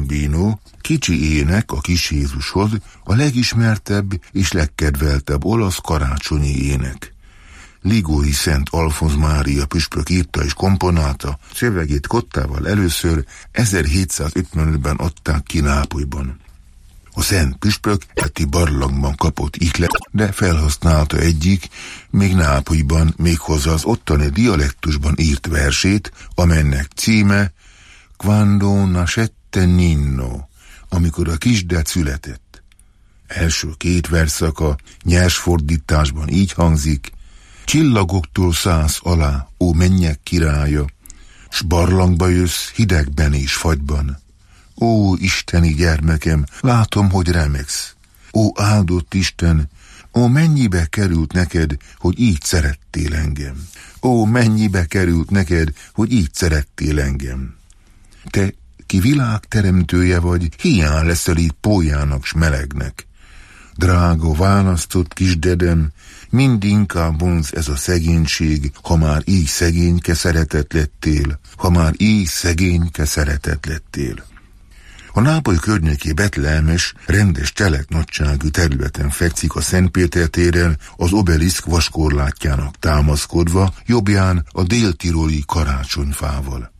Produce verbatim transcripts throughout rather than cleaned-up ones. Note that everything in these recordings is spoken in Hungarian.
Albino, kicsi ének a kis Jézushoz, a legismertebb és legkedveltebb olasz karácsonyi ének. Ligói Szent Alfonz Mária püspök írta és komponálta, szövegét kottával először ezerhétszázötvenötben adták ki Nápolyban. A szent püspök Eti barlangban kapott ihlet, de felhasználta egyik, még Nápolyban, méghozzá az ottani dialektusban írt versét, amelynek címe Quando nascette Ninno, amikor a kisded született. Első két versszaka nyers fordításban így hangzik: Csillagoktól szállsz alá, ó mennyek királya, s barlangba jössz hidegben és fagyban. Ó, isteni gyermekem, látom, hogy remegsz. Ó, áldott Isten, ó, mennyibe került neked, hogy így szerettél engem. Ó, mennyibe került neked, hogy így szerettél engem. Te, ki világ teremtője vagy, hiány leszel így pólyának s melegnek. Drága, választott kisdedem, mind inkább vonz ez a szegénység, ha már így szegényke szeretett lettél, ha már így szegényke szeretett lettél. A Nápoly környéki Betlehemes, rendes teleknagyságú területen fekszik a Szent Péter téren, az obeliszk vaskorlátjának támaszkodva, jobbján a déltiroli karácsonyfával.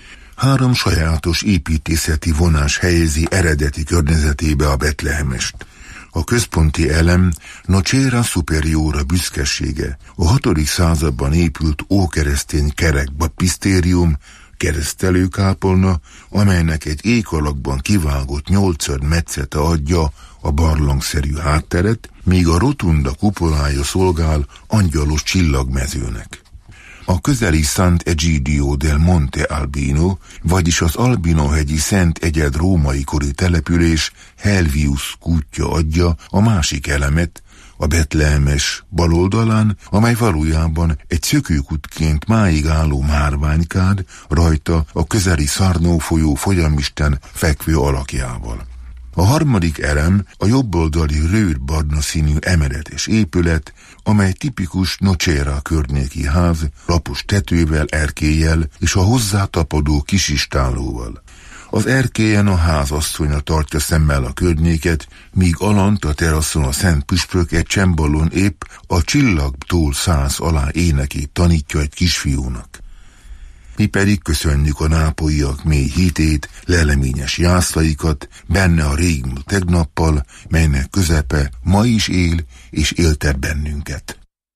Három sajátos építészeti vonás helyezi eredeti környezetébe a Betlehemest. A központi elem Nocera Superiora büszkesége, a hatodik században épült ókeresztény kerek baptisztérium, keresztelőkápolna, amelynek egy ék alakban kivágott nyolcad metszete adja a barlangszerű hátteret, míg a rotunda kupolája szolgál angyalos csillagmezőnek. A közeli Sant'Egidio del Monte Albino, vagyis az Albino-hegyi Szent Egyed római kori település Helvius kútja adja a másik elemet, a Betlehemes bal oldalán, amely valójában egy szökőkútként máig álló márványkád, rajta a közeli Szarnó folyó folyamisten fekvő alakjával. A harmadik elem a jobboldali rőr-barna színű emeletes épület, amely tipikus Nocera környéki ház, lapos tetővel, erkéllyel és a hozzátapadó kisistállóval. Az erkélyen a házasszonya tartja szemmel a környéket, míg alant a teraszon a szent püspök egy csembalon épp a Csillagtól szállsz alá énekét tanítja egy kisfiúnak. Mi pedig köszönjük a nápolyiak mély hitét, leleményes jászlaikat, benne a régmúlt tegnappal, melynek közepe ma is él és élte bennünket.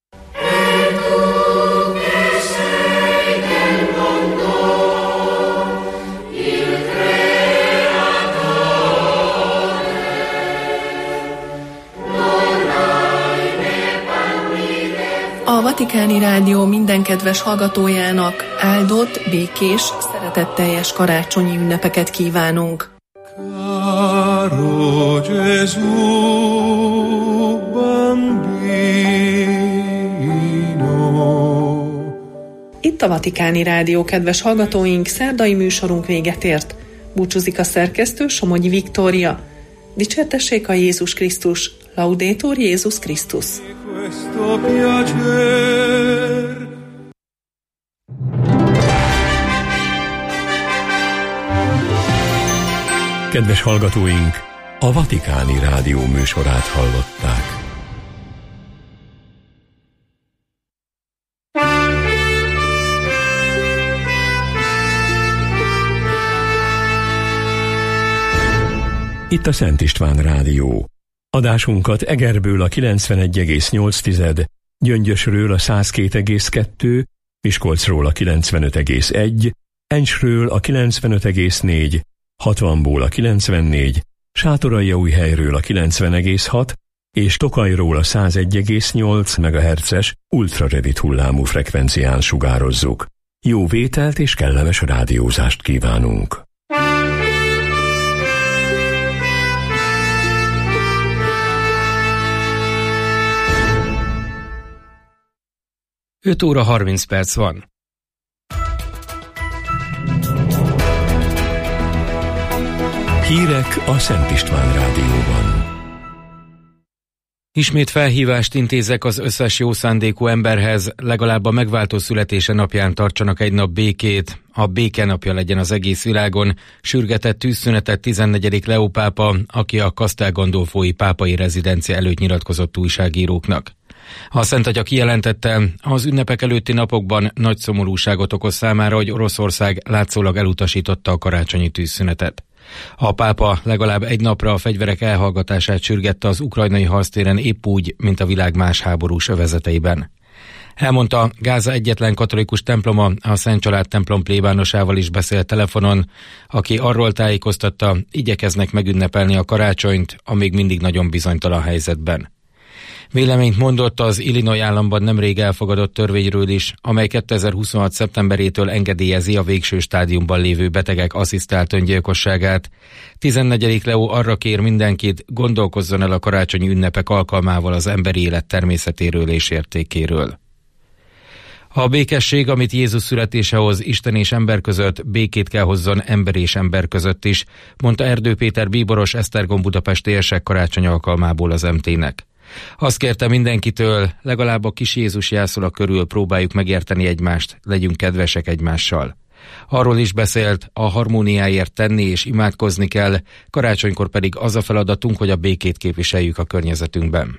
A Vatikáni Rádió minden kedves hallgatójának áldott, békés, szeretetteljes karácsonyi ünnepeket kívánunk. Caro Gesù bambino. Itt a Vatikáni Rádió, kedves hallgatóink, szerdai műsorunk véget ért. Búcsúzik a szerkesztő, Somogyi Viktória. Dicsértessék a Jézus Krisztus, Laudetur Jézus Krisztus. Kedves hallgatóink, a Vatikáni Rádió műsorát hallották. Itt a Szent István Rádió. Adásunkat Egerből a kilencvenegy egész nyolc, Gyöngyösről a száz két egész kettő, Miskolcról a kilencvenöt egész egy, Encsről a kilencvenöt egész négy, hatvanból a kilencvennégy, Sátoraljaújhelyről a kilencven egész hat és Tokajról a száz egy egész nyolc megahertzes ultrarövid hullámú frekvencián sugározzuk. Jó vételt és kellemes rádiózást kívánunk! öt óra harminc perc van. Hírek a Szent István Rádióban. Ismét felhívást intézek az összes jó szándékú emberhez, legalább a megváltó születése napján tartsanak egy nap békét, a béke napja legyen az egész világon, sürgetett tűzszünetet tizennegyedik Leó pápa, aki a Castel Gandolfói pápai rezidencia előtt nyilatkozott újságíróknak. A Szent Atya kijelentette, az ünnepek előtti napokban nagy szomorúságot okoz számára, hogy Oroszország látszólag elutasította a karácsonyi tűzszünetet. A pápa legalább egy napra a fegyverek elhallgatását sürgette az ukrajnai harctéren épp úgy, mint a világ más háborús övezeteiben. Elmondta, Gáza egyetlen katolikus temploma, a Szent Család templom plébánosával is beszélt telefonon, aki arról tájékoztatta, igyekeznek megünnepelni a karácsonyt, a még mindig nagyon bizonytalan helyzetben. Véleményt mondott az Illinois államban nemrég elfogadott törvényről is, amely kétezer-huszonhat. szeptemberétől engedélyezi a végső stádiumban lévő betegek asszisztált öngyilkosságát. tizennegyedik Leó arra kér mindenkit, gondolkozzon el a karácsonyi ünnepek alkalmával az emberi élet természetéről és értékéről. A békesség, amit Jézus születése hoz Isten és ember között, békét kell hozzon ember és ember között is, mondta Erdő Péter bíboros Esztergom budapesti érsek karácsony alkalmából az em té-nek. Azt kérte mindenkitől, legalább a kis Jézus jászolak körül próbáljuk megérteni egymást, legyünk kedvesek egymással. Arról is beszélt, a harmóniáért tenni és imádkozni kell, karácsonykor pedig az a feladatunk, hogy a békét képviseljük a környezetünkben.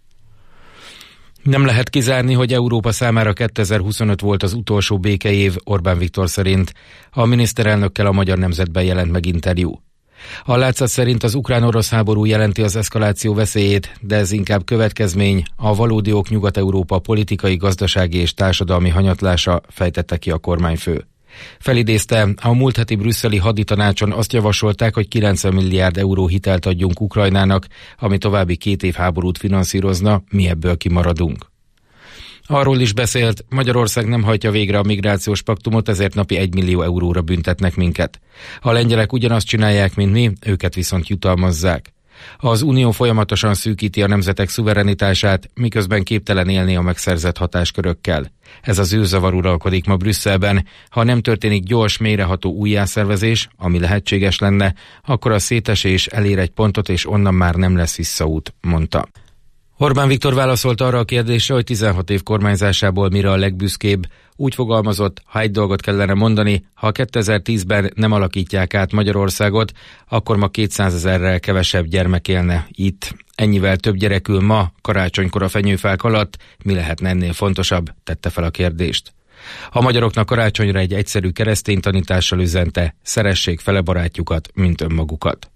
Nem lehet kizárni, hogy Európa számára kétezer-huszonöt volt az utolsó békeév, Orbán Viktor szerint. A miniszterelnökkel a Magyar Nemzetben jelent meg interjú. A látszat szerint az ukrán-orosz háború jelenti az eszkaláció veszélyét, de ez inkább következmény, a valódi ok Nyugat-Európa politikai, gazdasági és társadalmi hanyatlása, fejtette ki a kormányfő. Felidézte, a múlt heti brüsszeli haditanácson azt javasolták, hogy kilencven milliárd euró hitelt adjunk Ukrajnának, ami további két év háborút finanszírozna, mi ebből kimaradunk. Arról is beszélt, Magyarország nem hajtja végre a migrációs paktumot, ezért napi egy millió euróra büntetnek minket. A lengyelek ugyanazt csinálják, mint mi, őket viszont jutalmazzák. Az Unió folyamatosan szűkíti a nemzetek szuverenitását, miközben képtelen élni a megszerzett hatáskörökkel. Ez az űrzavar uralkodik ma Brüsszelben. Ha nem történik gyors, mélyreható újjászervezés, ami lehetséges lenne, akkor a szétesés elér egy pontot, és onnan már nem lesz visszaút, mondta. Orbán Viktor válaszolt arra a kérdésre, hogy tizenhat év kormányzásából mire a legbüszkébb. Úgy fogalmazott, ha egy dolgot kellene mondani, ha kétezer-tízben nem alakítják át Magyarországot, akkor ma kétszázezerrel kevesebb gyermek élne itt. Ennyivel több gyerek ül ma, karácsonykor a fenyőfák alatt, mi lehetne ennél fontosabb, tette fel a kérdést. A magyaroknak karácsonyra egy egyszerű keresztény tanítással üzente, szeressék fele barátjukat, mint önmagukat.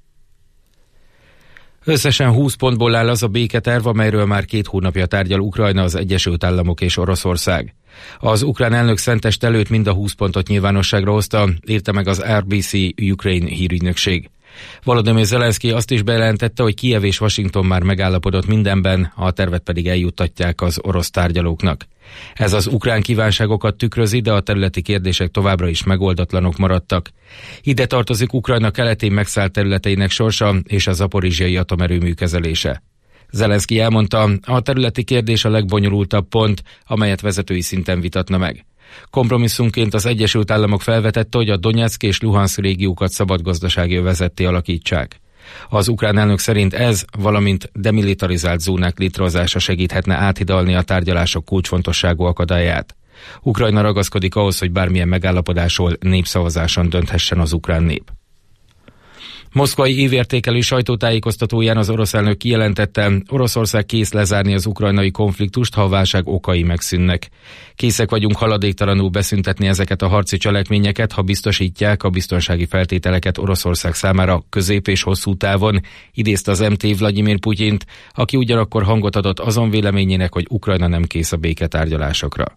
Összesen húsz pontból áll az a béketerv, amelyről már két hónapja tárgyal Ukrajna, az Egyesült Államok és Oroszország. Az ukrán elnök szentest előtt mind a húsz pontot nyilvánosságra hozta, írta meg az er bé cé Ukraine hírügynökség. Volodymyr Zelenszky azt is bejelentette, hogy Kijev és Washington már megállapodott mindenben, a tervet pedig eljuttatják az orosz tárgyalóknak. Ez az ukrán kívánságokat tükrözi, de a területi kérdések továbbra is megoldatlanok maradtak. Ide tartozik Ukrajna keletén megszállt területeinek sorsa és a zaporizsiai atomerőmű kezelése. Zelenszky elmondta, a területi kérdés a legbonyolultabb pont, amelyet vezetői szinten vitatna meg. Kompromisszumként az Egyesült Államok felvetette, hogy a Donetszk és Luhanszk régiókat szabad gazdasági övezetté alakítsák. Az ukrán elnök szerint ez, valamint demilitarizált zónák létrehozása segíthetne áthidalni a tárgyalások kulcsfontosságú akadályát. Ukrajna ragaszkodik ahhoz, hogy bármilyen megállapodásról népszavazáson dönthessen az ukrán nép. Moszkvai évértékelő sajtótájékoztatóján az orosz elnök kijelentette, Oroszország kész lezárni az ukrajnai konfliktust, ha a válság okai megszűnnek. Készek vagyunk haladéktalanul beszüntetni ezeket a harci cselekményeket, ha biztosítják a biztonsági feltételeket Oroszország számára közép és hosszú távon, idézte az em té Vladimir Putyint, aki ugyanakkor hangot adott azon véleményének, hogy Ukrajna nem kész a béketárgyalásokra.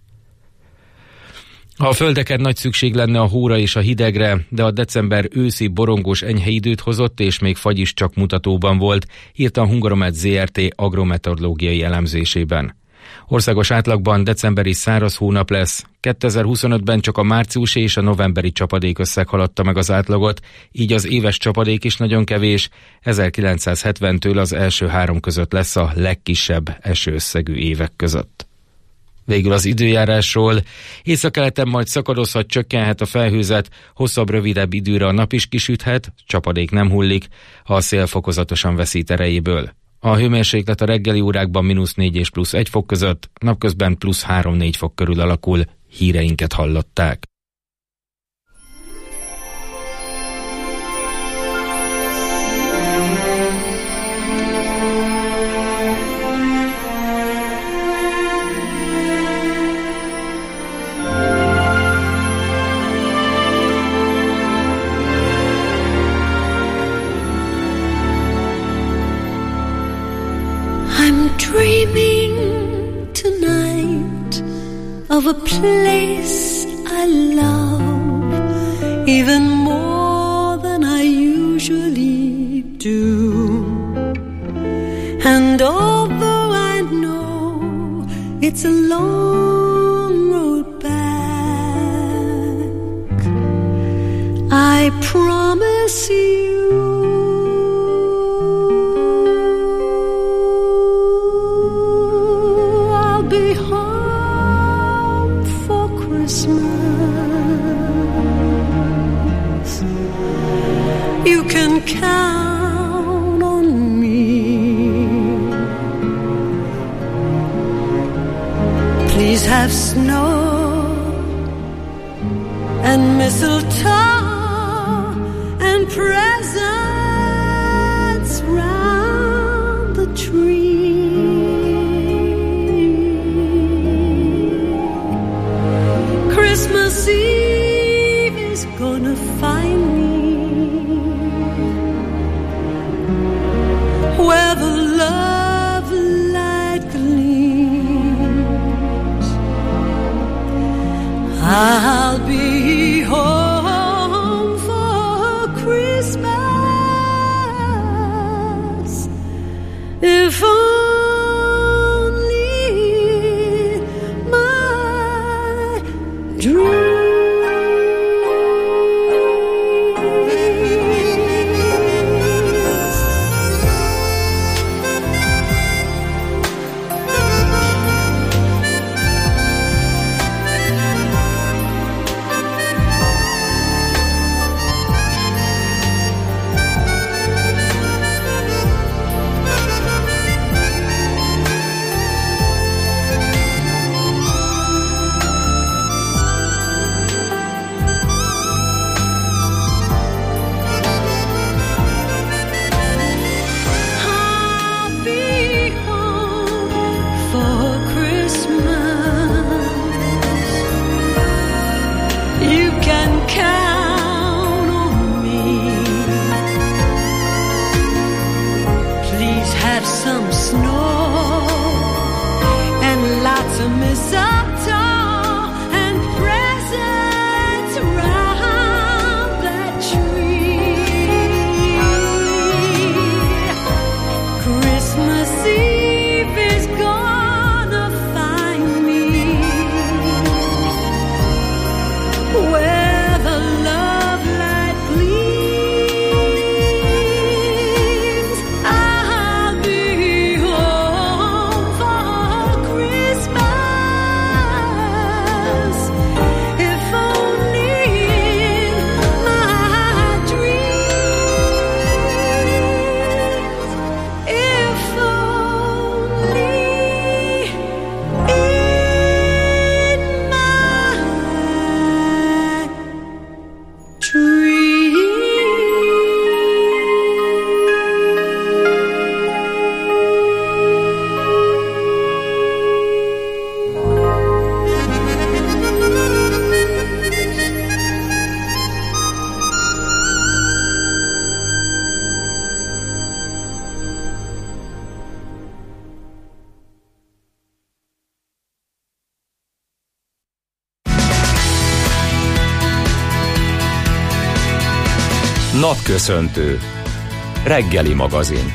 A földeken nagy szükség lenne a hóra és a hidegre, de a december őszi borongós enyhe időt hozott, és még fagy is csak mutatóban volt, írta a Hungaromet zé er té agrometeorológiai elemzésében. Országos átlagban decemberi száraz hónap lesz, kétezer-huszonötben csak a márciusi és a novemberi csapadékösszeg haladta meg az átlagot, így az éves csapadék is nagyon kevés, ezerkilencszázhetventől az első három között lesz a legkisebb esőösszegű évek között. Végül az időjárásról. Északkeleten majd szakadozhat, csökkenhet a felhőzet, hosszabb, rövidebb időre a nap is kisüthet, csapadék nem hullik, a szél fokozatosan veszít erejéből. A hőmérséklet a reggeli órákban mínusz négy és plusz egy fok között, napközben plusz három-négy fok körül alakul. Híreinket hallották. Dreaming tonight of a place I love even more than I usually do. And although I know it's a long road back, I promise you count on me. Please have snow and mistletoe and presents round the tree. Christmas Eve is gonna find me where the love light gleams. I'll be home for Christmas if only my dream. Napköszöntő. Reggeli magazin.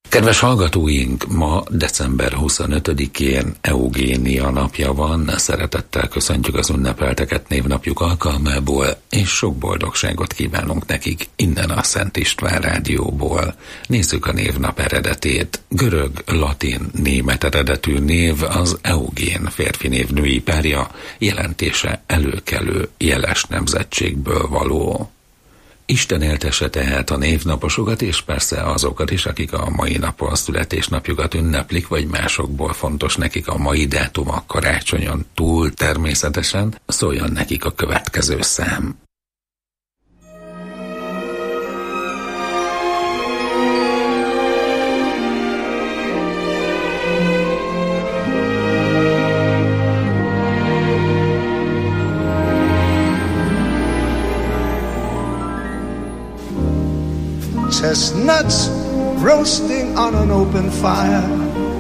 Kedves hallgatóink, ma december huszonötödikén Eugénia napja van, szeretettel köszöntjük az ünnepelteket névnapjuk alkalmából, és sok boldogságot kívánunk nekik innen a Szent István Rádióból. Nézzük a névnap eredetét. Görög, latin, német eredetű név az Eugén férfi név női párja, jelentése előkelő, jeles nemzetségből való. Isten éltesse tehát a névnaposokat, és persze azokat is, akik a mai napon születésnapjukat ünneplik, vagy másokból fontos nekik a mai dátum a karácsonyon túl természetesen, szóljon nekik a következő szám. Chestnuts roasting on an open fire,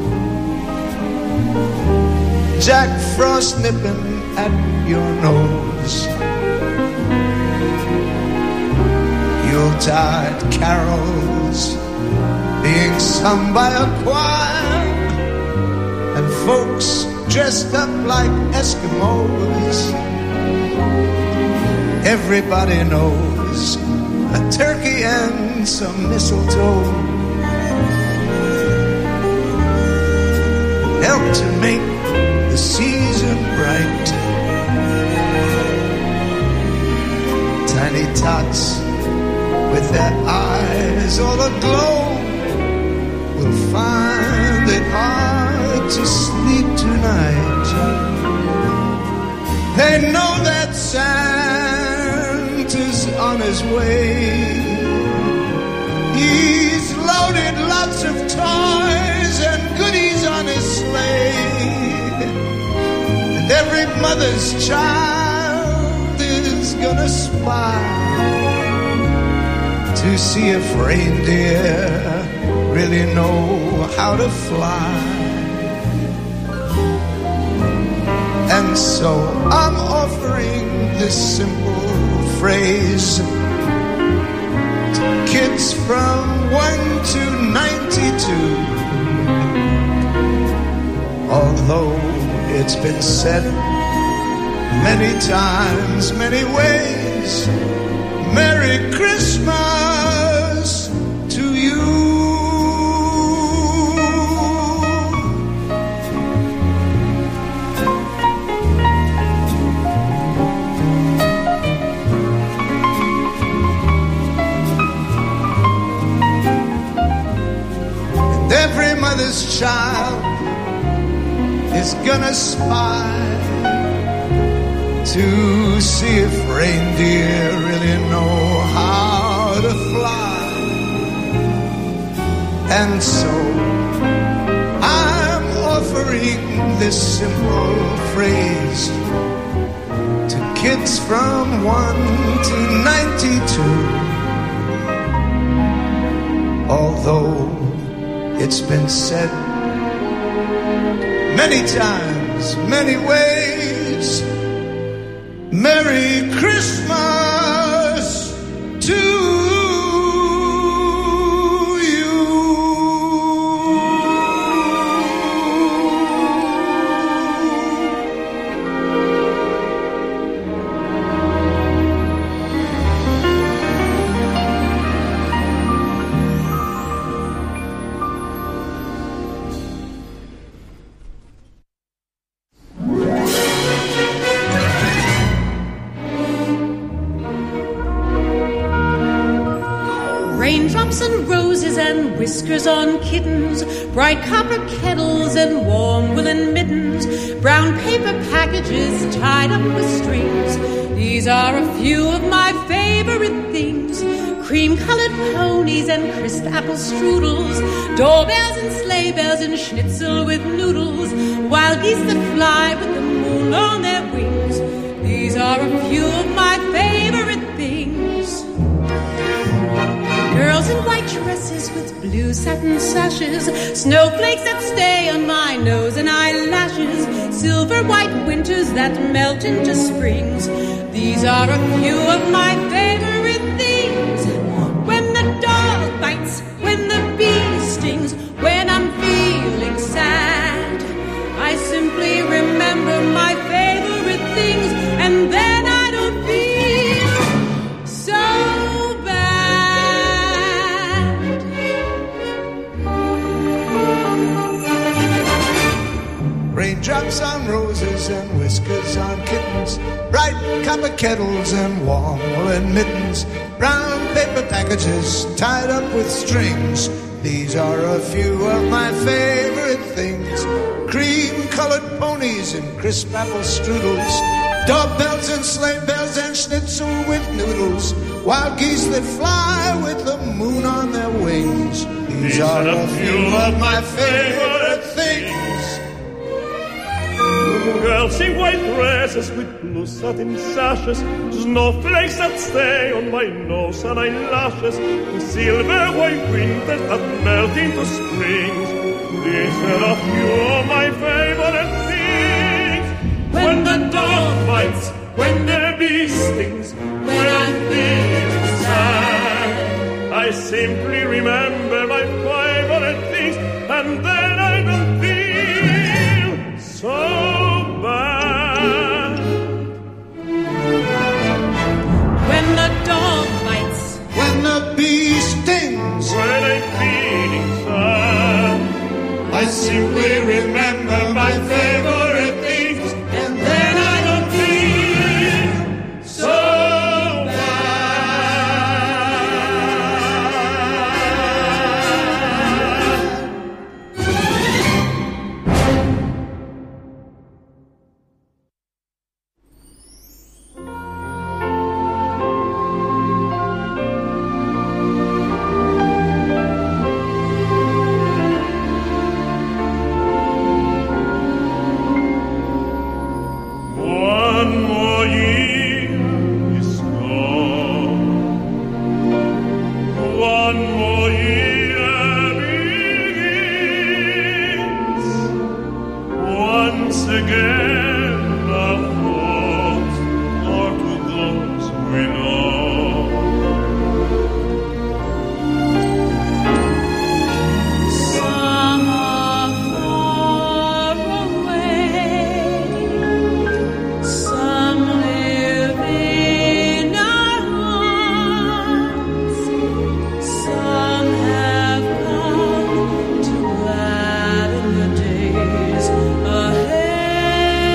Jack Frost nipping at your nose, Yuletide carols being sung by a choir, and folks dressed up like Eskimos. Everybody knows a turkey and some mistletoe help to make the season bright. Tiny tots with their eyes all aglow will find it hard to sleep tonight. They know that Santa's on his way. He's loaded lots of toys and goodies on his sleigh, and every mother's child is gonna spy to see if reindeer really know how to fly. And so I'm offering this simple phrase to kids from one to ninety-two. Although it's been said many times, many ways, Merry Christmas to you. Every mother's child is gonna spy to see if reindeer really know how to fly. And so I'm offering this simple phrase to kids from one to ninety-two. Although it's been said many times, many ways, Merry Christmas to you. Raindrops and roses and whiskers on kittens, bright copper kettles and warm woolen mittens, brown paper packages tied up with strings. These are a few of my favorite things. Cream-colored ponies and crisp apple strudels, doorbells and sleigh bells and schnitzel with noodles, wild geese that fly with the moon on their wings. These are a few of my favorite things. Girls in white dresses with blue satin sashes, snowflakes that stay on my nose and eyelashes, silver white winters that melt into springs. These are a few of my favorite things. When the dog bites, when the bee stings, sad. I simply remember my favorite things, and then I don't feel so bad. Raindrops on roses and whiskers on kittens, bright copper kettles and warm woolen mittens, brown paper packages tied up with strings. These are a few of my favorite things. Cream-colored ponies and crisp apple strudels, doorbells and sleigh bells and schnitzel with noodles, wild geese that fly with the moon on their wings. These, These are, are a few of my favorite things. Girls in white dresses with blue satin sashes, snowflakes that stay on my nose and eyelashes, with silver white winters that melt into springs. These are a few of my favorite things. When the dog bites, when the bee stings, when I'm feeling sad, I simply remember my favorite things, and then I don't feel so bad. When the dog bites, when the bee stings, when I'm feeling sad, I simply remember my favorite things, and then I don't feel so ahead.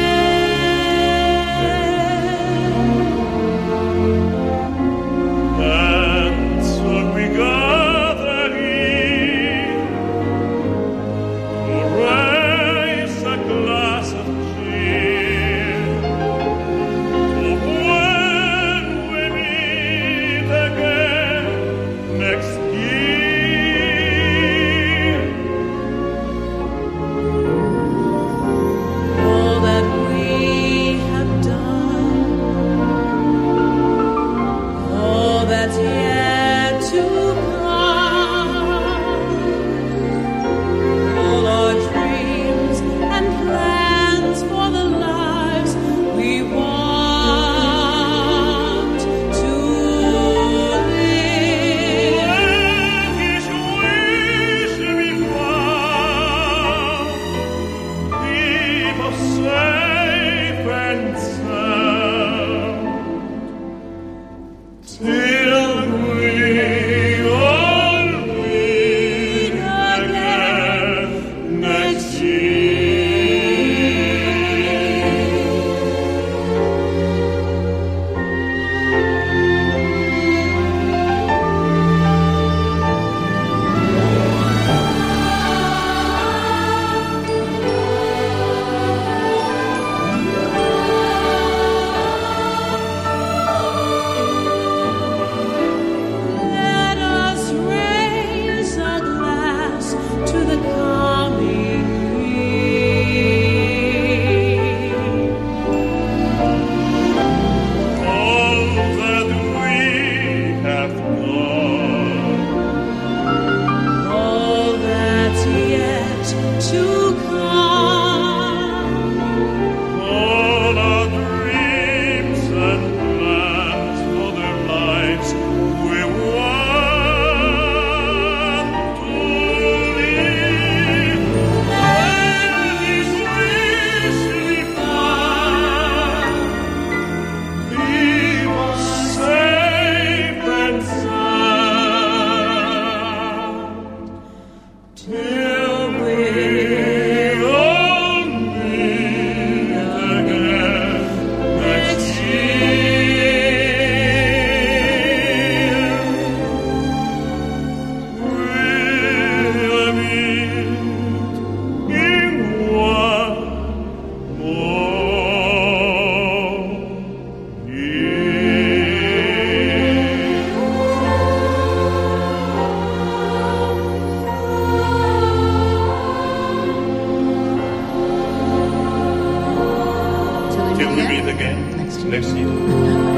till we meet again next year. Next year.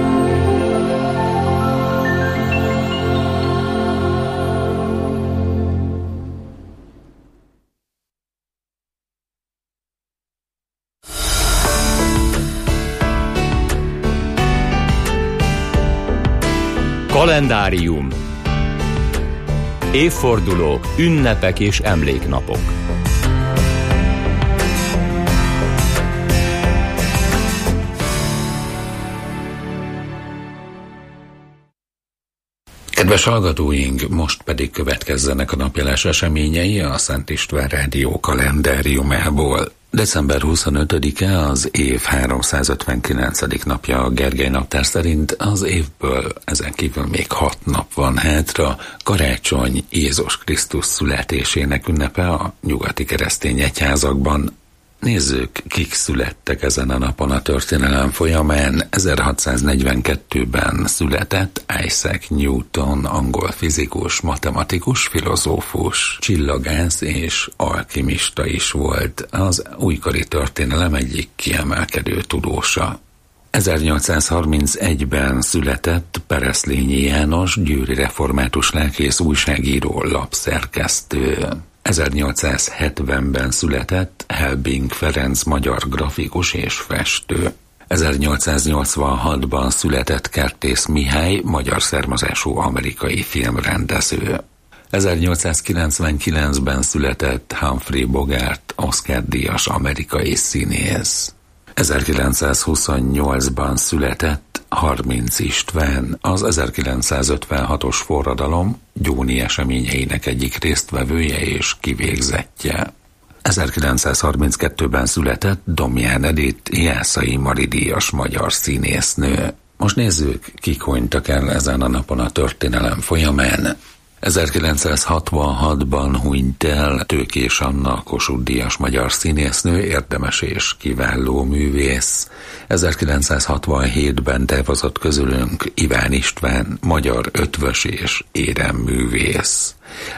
Kalendárium. Évfordulók, ünnepek és emléknapok. Kedves hallgatóink, most pedig következzenek a napjeles eseményei a Szent István Rádió kalendáriumából. december huszonötödike az év háromszázötvenkilencedik napja a Gergely naptár szerint, az évből ezen kívül még hat nap van hátra. Karácsony Jézus Krisztus születésének ünnepe a nyugati keresztény egyházakban. Nézzük, kik születtek ezen a napon a történelem folyamán. ezerhatszáznegyvenkettőben született Isaac Newton, angol fizikus, matematikus, filozófus, csillagász és alkimista is volt, az újkori történelem egyik kiemelkedő tudósa. ezernyolcszázharmincegyben született Pereszlényi János, győri református lelkész, újságíró, lapszerkesztő. ezernyolcszázhetvenben született Helbing Ferenc, magyar grafikus és festő. ezernyolcszáznyolcvanhatban született Kertész Mihály, magyar származású amerikai filmrendező. ezernyolcszázkilencvenkilencben született Humphrey Bogart, Oscar-díjas amerikai színész. ezerkilencszázhuszonnyolcban született Harminc István, az ezerkilencszázötvenhatos forradalom gyóni eseményeinek egyik résztvevője és kivégzettje. ezerkilencszázharminckettőben született Domján Edith, Jászai Mari díjas magyar színésznő. Most nézzük, kik hunytak el ezen a napon a történelem folyamán. ezerkilencszázhatvanhatban hunyt el Tőkés Anna, Kossuth-díjas magyar színésznő, érdemes és kiváló művész. ezerkilencszázhatvanhétben távozott közülünk Iván István, magyar ötvös és éremművész.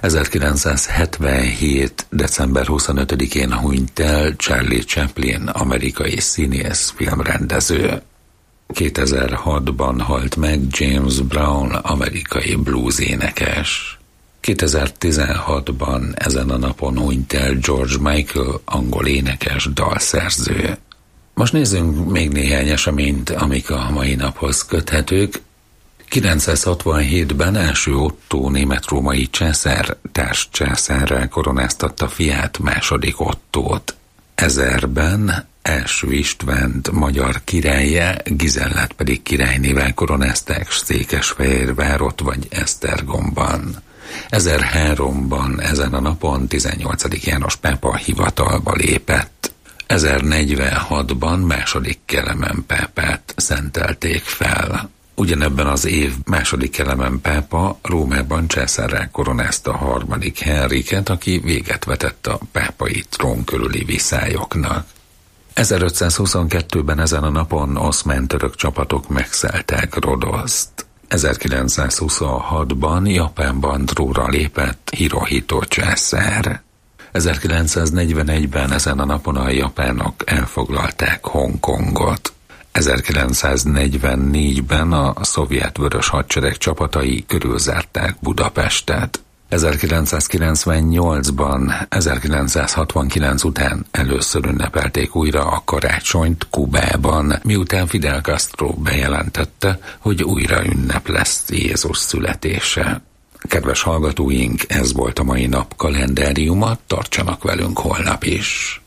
ezerkilencszázhetvenhét. december huszonötödikén hunyt el Charlie Chaplin, amerikai színész, filmrendező. kétezer-hatban halt meg James Brown, amerikai blues énekes. kétezer-tizenhatban ezen a napon hunyt el George Michael, angol énekes, dalszerző. Most nézzünk még néhány eseményt, amik a mai naphoz köthetők. kilencszázhatvanhétben első Ottó német-római császár társcsászárrá koronáztatta fiát, második Ottót. ezerben első Istvánt magyar királlyá, Gizellát pedig királynével koronázták Székesfehérvárott vagy Esztergomban. ezerháromban ezen a napon tizennyolcadik János pápa hivatalba lépett. ezernegyvenhatban második Kelemen pápát szentelték fel. Ugyanebben az év második Kelemen pápa Rómában császárrá koronázta a harmadik Henriket, aki véget vetett a pápai trón körüli viszályoknak. ezerötszázhuszonkettőben ezen a napon oszmán török csapatok megszállták Rodoszt. ezerkilencszázhuszonhatban Japánban trónra lépett Hirohito császár. ezerkilencszáznegyvenegyben ezen a napon a japánok elfoglalták Hongkongot. ezerkilencszáznegyvennégyben a szovjet vörös hadsereg csapatai körülzárták Budapestet. ezerkilencszázkilencvennyolcban, ezerkilencszázhatvankilenc után először ünnepelték újra a karácsonyt Kubában, miután Fidel Castro bejelentette, hogy újra ünnep lesz Jézus születése. Kedves hallgatóink, ez volt a mai nap kalendáriuma, tartsanak velünk holnap is!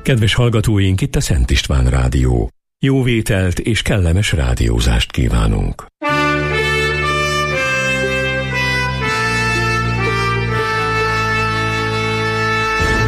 Kedves hallgatóink, itt a Szent István Rádió. Jó vételt és kellemes rádiózást kívánunk.